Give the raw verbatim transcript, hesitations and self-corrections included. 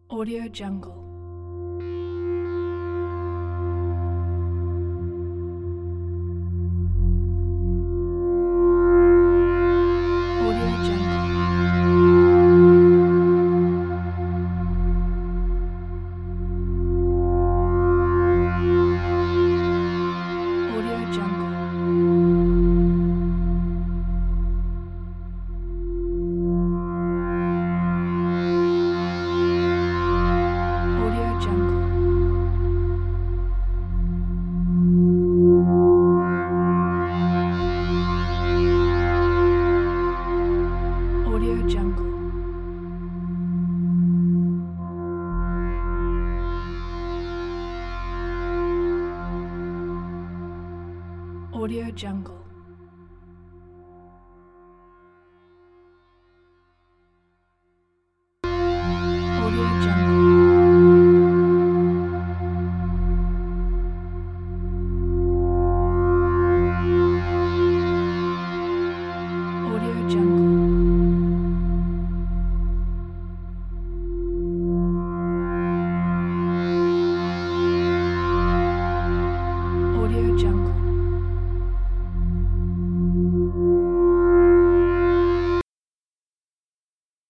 Audio Jungle. Audio Jungle. Audio Jungle. Audio Jungle. Audio Jungle. Audio Jungle. Audio Jungle. Audio Jungle. Audio Jungle.